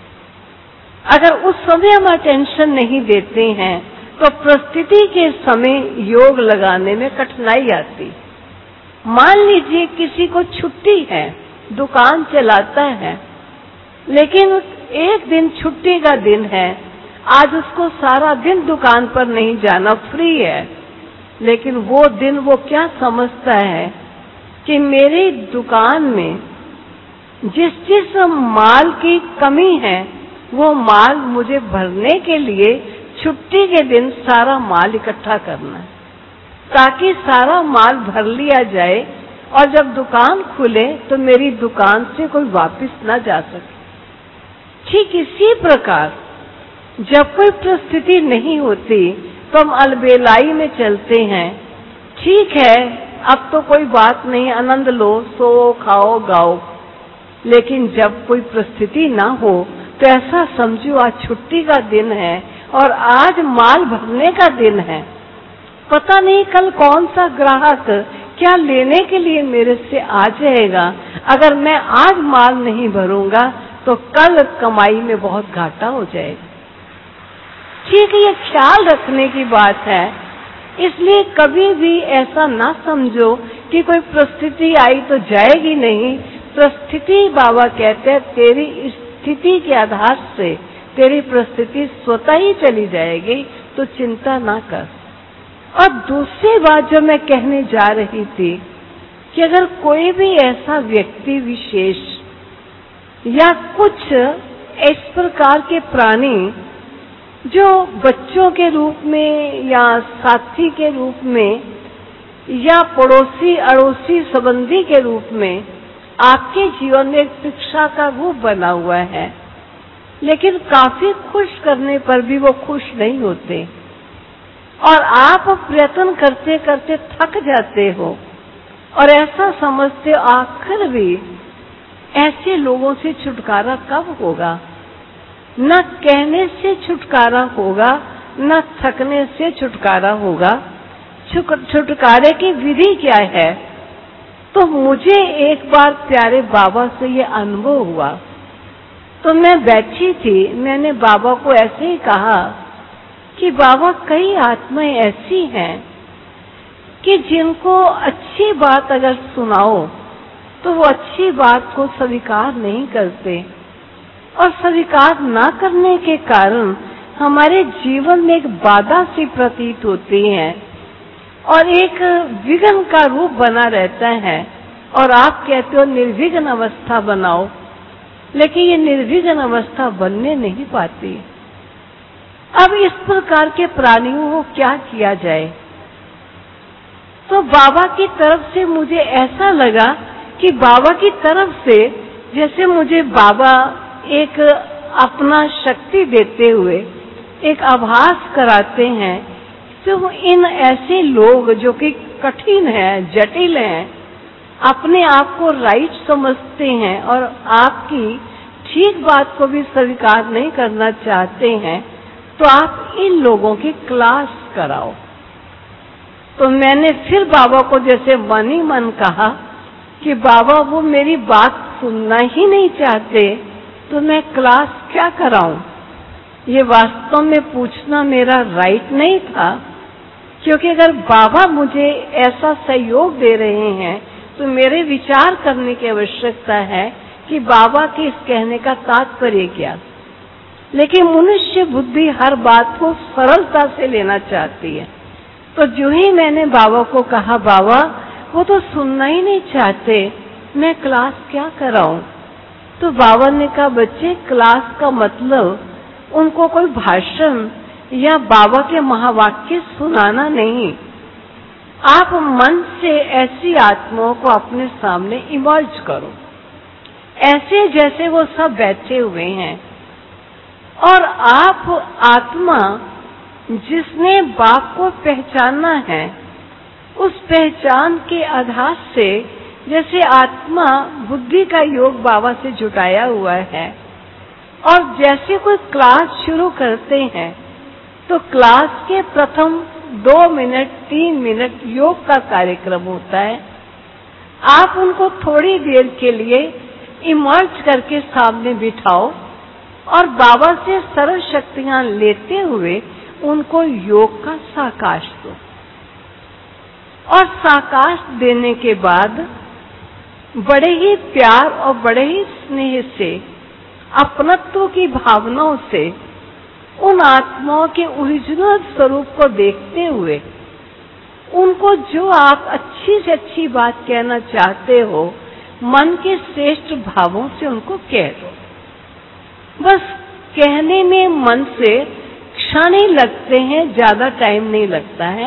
अगर उस समय हम अटेंशन नहीं देते हैं तो परिस्थिति के समय योग लगाने में कठिनाई आती। मान लीजिए किसी को छुट्टी है, दुकान चलाता है, लेकिन एक दिन छुट्टी का दिन है, आज उसको सारा दिन दुकान पर नहीं जाना, फ्री है, लेकिन वो दिन वो क्या समझता है कि मेरी दुकान में जिस जिस माल की कमी है वो माल मुझे भरने के लिए छुट्टी के दिन सारा माल इकट्ठा करना है, ताकि सारा माल भर लिया जाए और जब दुकान खुले तो मेरी दुकान से कोई वापस ना जा सके। ठीक इसी प्रकार जब कोई परिस्थिति नहीं होती तो हम अलबेलाई में चलते हैं। ठीक है, अब तो कोई बात नहीं, आनंद लो, सो खाओ गाओ, लेकिन जब कोई परिस्थिति ना हो तो ऐसा समझो आज छुट्टी का दिन है और आज माल भरने का दिन है। पता नहीं कल कौन सा ग्राहक क्या लेने के लिए मेरे से आ जाएगा। अगर मैं आज माल नहीं भरूंगा तो कल कमाई में बहुत घाटा हो जाएगा। ठीक, ये ख्याल रखने की बात है। इसलिए कभी भी ऐसा ना समझो कि कोई परिस्थिति आई तो जाएगी नहीं। परिस्थिति, बाबा कहते हैं, तेरी स्थिति के आधार से तेरी परिस्थिति स्वतः ही चली जाएगी, तो चिंता ना कर। और दूसरी बात जो मैं कहने जा रही थी कि अगर कोई भी ऐसा व्यक्ति विशेष या कुछ इस प्रकार के प्राणी जो बच्चों के रूप में या साथी के रूप में या पड़ोसी अड़ोसी संबंधी के रूप में आपके जीवन में एक शिक्षा का रूप बना हुआ है, लेकिन काफी खुश करने पर भी वो खुश नहीं होते और आप प्रयत्न करते करते थक जाते हो और ऐसा समझते हो आखिर भी ऐसे लोगों से छुटकारा कब होगा। न कहने से छुटकारा होगा, न थकने से छुटकारा होगा। छुटकारे की विधि क्या है? तो मुझे एक बार प्यारे बाबा से ये अनुभव हुआ। तो मैं बैठी थी, मैंने बाबा को ऐसे ही कहा कि बाबा कई आत्माएं ऐसी हैं कि जिनको अच्छी बात अगर सुनाओ तो वो अच्छी बात को स्वीकार नहीं करते और स्वीकार ना करने के कारण हमारे जीवन में एक बाधा सी प्रतीत होती है और एक विघ्न का रूप बना रहता है। और आप कहते हो निर्विघ्न अवस्था बनाओ, लेकिन ये निर्विघ्न अवस्था बनने नहीं पाती। अब इस प्रकार के प्राणियों को क्या किया जाए? तो बाबा की तरफ से मुझे ऐसा लगा कि बाबा की तरफ से जैसे मुझे बाबा एक अपना शक्ति देते हुए एक आभास कराते हैं, तो इन ऐसे लोग जो कि कठिन हैं, जटिल हैं, अपने आप को राइट समझते हैं और आपकी ठीक बात को भी स्वीकार नहीं करना चाहते हैं, तो आप इन लोगों की क्लास कराओ। तो मैंने फिर बाबा को जैसे मन ही मन कहा कि बाबा वो मेरी बात सुनना ही नहीं चाहते, तो मैं क्लास क्या कराऊं? ये वास्तव में पूछना मेरा राइट नहीं था, क्योंकि अगर बाबा मुझे ऐसा सहयोग दे रहे हैं तो मेरे विचार करने की आवश्यकता है कि बाबा के इस कहने का तात्पर्य क्या। लेकिन मनुष्य बुद्धि हर बात को सरलता से लेना चाहती है। तो जो ही मैंने बाबा को कहा बाबा वो तो सुनना ही नहीं चाहते, मैं क्लास क्या कराऊं? तो बाबा ने कहा बच्चे क्लास का मतलब उनको कोई भाषण या बाबा के महावाक्य सुनाना नहीं। आप मन से ऐसी आत्माओं को अपने सामने इमर्ज करो, ऐसे जैसे वो सब बैठे हुए हैं, और आप आत्मा जिसने बाप को पहचाना है उस पहचान के आधार से जैसे आत्मा बुद्धि का योग बाबा से जुटाया हुआ है, और जैसे कोई क्लास शुरू करते हैं तो क्लास के प्रथम दो मिनट तीन मिनट योग का कार्यक्रम होता है। आप उनको थोड़ी देर के लिए इमर्ज करके सामने बिठाओ और बाबा से सर्व शक्तियां लेते हुए उनको योग का साकाश दो, और साकाश देने के बाद बड़े ही प्यार और बड़े ही स्नेह से अपनत्व की भावनाओं से उन आत्माओं के ओरिजिनल स्वरूप को देखते हुए उनको जो आप अच्छी से अच्छी बात कहना चाहते हो मन के श्रेष्ठ भावों से उनको कह दो। बस कहने में मन से क्षण ही लगते हैं, ज्यादा टाइम नहीं लगता है।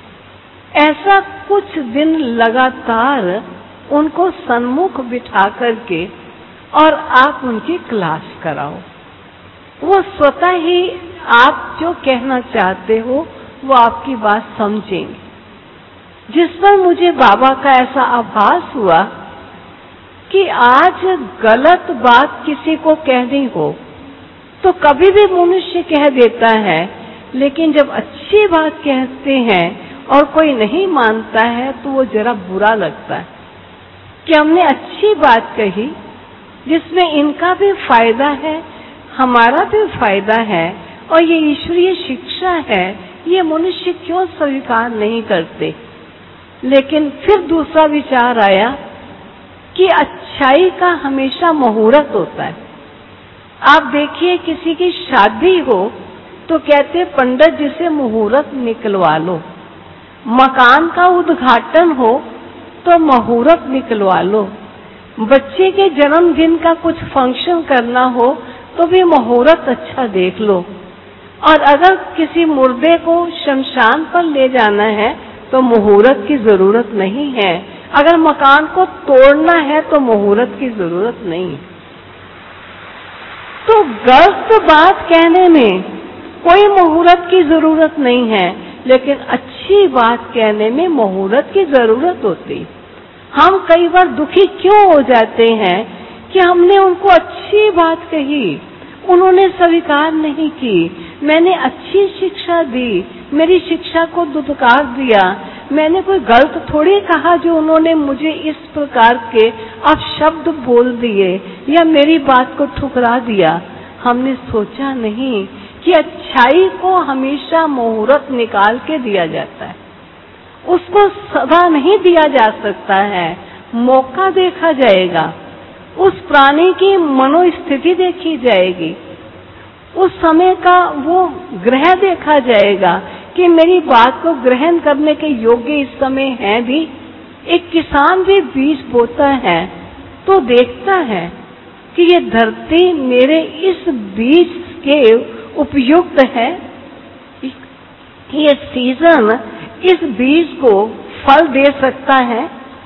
ऐसा कुछ दिन लगातार उनको सन्मुख बिठा करके और आप उनकी क्लास कराओ। वो स्वतः ही आप जो कहना चाहते हो वो आपकी बात समझेंगे। जिस पर मुझे बाबा का ऐसा आभास हुआ कि आज गलत बात किसी को कहनी हो तो कभी भी मनुष्य कह देता है, लेकिन जब अच्छी बात कहते हैं और कोई नहीं मानता है तो वो जरा बुरा लगता है कि हमने अच्छी बात कही जिसमें इनका भी फायदा है, हमारा भी फायदा है, और ये ईश्वरीय शिक्षा है, ये मनुष्य क्यों स्वीकार नहीं करते। लेकिन फिर दूसरा विचार आया कि अच्छाई का हमेशा मुहूर्त होता है। आप देखिए किसी की शादी हो तो कहते पंडित जी से मुहूर्त निकलवा लो। मकान का उद्घाटन हो तो मुहूर्त निकलवा लो। बच्चे के जन्मदिन का कुछ फंक्शन करना हो तो भी मुहूर्त अच्छा देख लो। और अगर किसी मुर्दे को शमशान पर ले जाना है तो मुहूर्त की जरूरत नहीं है। अगर मकान को तोड़ना है तो मुहूर्त की जरूरत नहीं। तो गलत बात कहने में कोई मुहूर्त की जरूरत नहीं है, लेकिन अच्छी बात कहने में मुहूर्त की जरूरत होती। हम कई बार दुखी क्यों हो जाते हैं कि हमने उनको अच्छी बात कही, उन्होंने स्वीकार नहीं की। मैंने अच्छी शिक्षा दी, मेरी शिक्षा को दुत्कार दिया, मैंने कोई गलत थोड़ी कहा जो उन्होंने मुझे इस प्रकार के अपशब्द बोल दिए या मेरी बात को ठुकरा दिया। हमने सोचा नहीं कि अच्छाई को हमेशा मुहूर्त निकाल के दिया जाता है, उसको सदा नहीं दिया जा सकता है। मौका देखा जाएगा, उस प्राणी की मनोस्थिति देखी जाएगी, उस समय का वो ग्रह देखा जाएगा कि मेरी बात को ग्रहण करने के योग्य इस समय है भी। एक किसान भी बीज बोता है तो देखता है कि ये धरती मेरे इस बीज के उपयुक्त है, ये सीजन इस बीज को फल दे सकता है,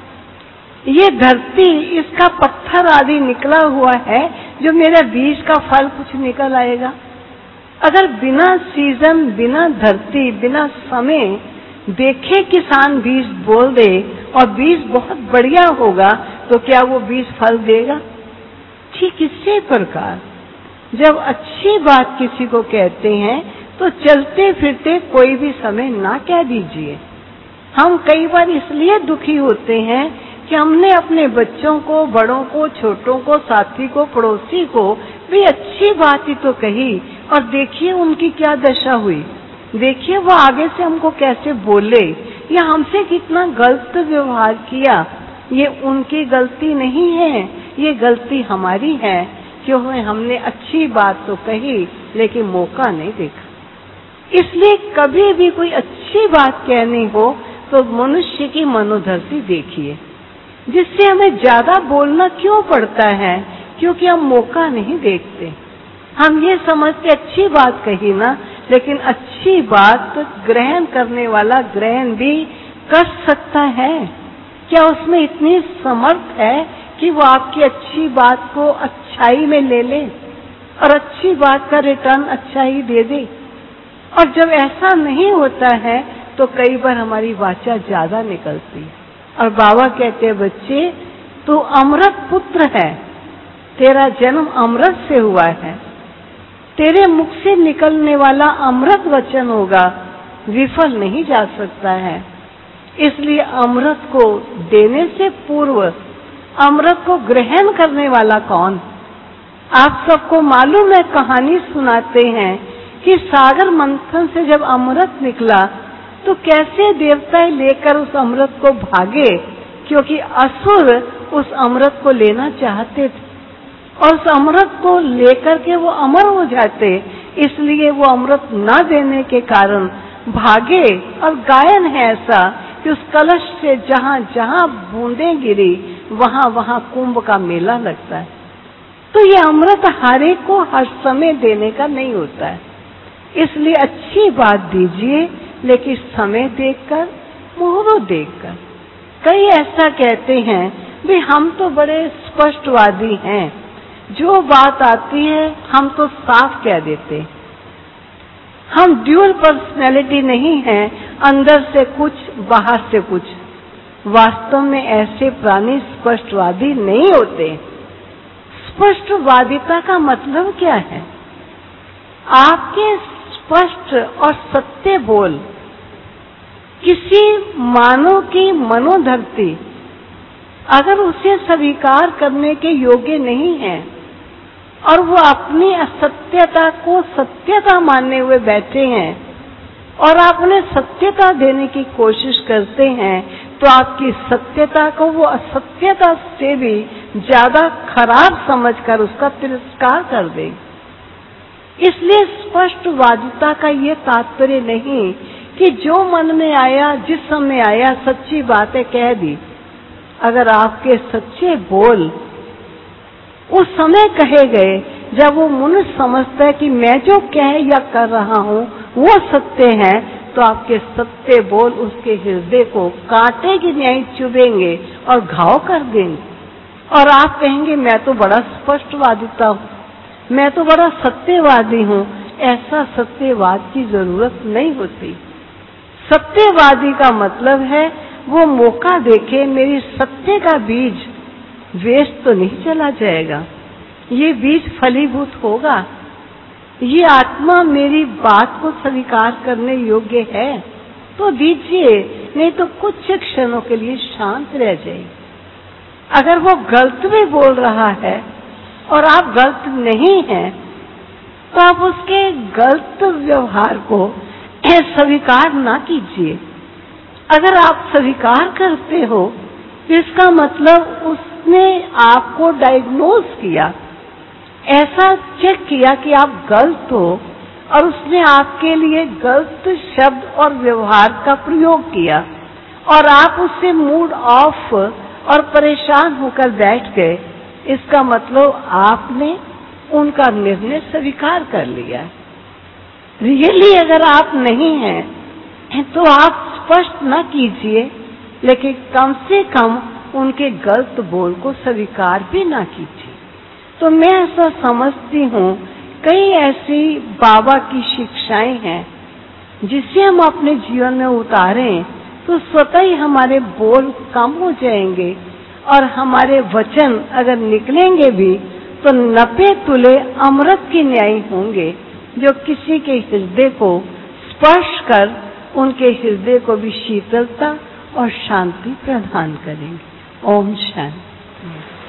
ये धरती इसका पत्थर आदि निकला हुआ है जो मेरा बीज का फल कुछ निकल आएगा। अगर बिना सीजन, बिना धरती, बिना समय देखे किसान बीज बोल दे और बीज बहुत बढ़िया होगा तो क्या वो बीज फल देगा? ठीक इसी प्रकार जब अच्छी बात किसी को कहते हैं तो चलते फिरते कोई भी समय ना कह दीजिए। हम कई बार इसलिए दुखी होते हैं कि हमने अपने बच्चों को, बड़ों को, छोटों को, साथी को, पड़ोसी को भी अच्छी बात ही तो कही और देखिए उनकी क्या दशा हुई। देखिए वो आगे से हमको कैसे बोले या हमसे कितना गलत व्यवहार किया। ये उनकी गलती नहीं है, ये गलती हमारी है क्योंकि हमने अच्छी बात तो कही लेकिन मौका नहीं देखा। इसलिए कभी भी कोई अच्छी बात कहनी हो तो मनुष्य की मनोधर्ती देखिए, जिससे हमें ज्यादा बोलना क्यों पड़ता है, क्योंकि हम मौका नहीं देखते। हम ये समझते अच्छी बात कही ना, लेकिन अच्छी बात ग्रहण करने वाला ग्रहण भी कर सकता है। क्या उसमें इतनी समर्थ है कि वो आपकी अच्छी बात को अच्छाई में ले ले और अच्छी बात का रिटर्न अच्छा ही दे दे? और जब ऐसा नहीं होता है तो कई बार हमारी वाचा ज्यादा निकलती है और बाबा कहते हैं बच्चे तू अमृत पुत्र है, तेरा जन्म अमृत से हुआ है, तेरे मुख से निकलने वाला अमृत वचन होगा, विफल नहीं जा सकता है। इसलिए अमृत को देने से पूर्व अमृत को ग्रहण करने वाला कौन? आप सबको मालूम है, कहानी सुनाते हैं कि सागर मंथन से जब अमृत निकला तो कैसे देवता लेकर उस अमृत को भागे, क्योंकि असुर उस अमृत को लेना चाहते थे और उस अमृत को लेकर के वो अमर हो जाते। इसलिए वो अमृत न देने के कारण भागे। और गायन है ऐसा कि उस कलश से जहां जहां बूंदें गिरी वहां वहां कुंभ का मेला लगता है। तो ये अमृत हर एक को हर समय देने का नहीं होता है। इसलिए अच्छी बात दीजिए, लेकिन समय देखकर, मुहूर्त देखकर। कई ऐसा कहते हैं भी हम तो बड़े स्पष्टवादी हैं, जो बात आती है हम तो साफ कह देते, हम ड्यूअल पर्सनैलिटी नहीं है, अंदर से कुछ बाहर से कुछ। वास्तव में ऐसे प्राणी स्पष्टवादी नहीं होते। स्पष्टवादिता का मतलब क्या है? आपके स्पष्ट और सत्य बोल किसी मानव की मनोधर्ती अगर उसे स्वीकार करने के योग्य नहीं है और वो अपनी असत्यता को सत्यता मानने हुए बैठे हैं और आप उन्हें सत्यता देने की कोशिश करते हैं, तो आपकी सत्यता को वो असत्यता से भी ज्यादा खराब समझकर उसका तिरस्कार कर दे। इसलिए स्पष्टवादिता का ये तात्पर्य नहीं कि जो मन में आया, जिस समय आया, सच्ची बातें कह दी। अगर आपके सच्चे बोल उस समय कहे गए जब वो मनुष्य समझता है कि मैं जो कह या कर रहा हूँ वो सत्य है, तो आपके सत्य बोल उसके हृदय को कांटे की न्याय चुभेंगे और घाव कर देंगे, और आप कहेंगे मैं तो बड़ा स्पष्टवादिता हूँ, मैं तो बड़ा सत्यवादी हूँ। ऐसा सत्यवाद की जरूरत नहीं होती। सत्यवादी का मतलब है वो मौका देखे, मेरी सत्य का बीज वेस्ट तो नहीं चला जाएगा, ये बीज फलीभूत होगा, ये आत्मा मेरी बात को स्वीकार करने योग्य है तो दीजिए, नहीं तो कुछ क्षणों के लिए शांत रह जाइए। अगर वो गलत भी बोल रहा है और आप गलत नहीं हैं, तो आप उसके गलत व्यवहार को स्वीकार ना कीजिए। अगर आप स्वीकार करते हो तो इसका मतलब उसने आपको डायग्नोज किया, ऐसा चेक किया कि आप गलत हो, और उसने आपके लिए गलत शब्द और व्यवहार का प्रयोग किया, और आप उससे मूड ऑफ और परेशान होकर बैठ गए। इसका मतलब आपने उनका निर्णय स्वीकार कर लिया। रियली अगर आप नहीं हैं तो आप स्पष्ट न कीजिए, लेकिन कम से कम उनके गलत बोल को स्वीकार भी ना कीजिए। तो मैं ऐसा समझती हूँ कई ऐसी बाबा की शिक्षाएं हैं जिसे हम अपने जीवन में उतारें तो स्वतः ही हमारे बोल कम हो जाएंगे, और हमारे वचन अगर निकलेंगे भी तो नपे तुले अमृत के न्याय होंगे, जो किसी के हृदय को स्पर्श कर उनके हृदय को भी शीतलता और शांति प्रदान करेंगे। ओम शांति।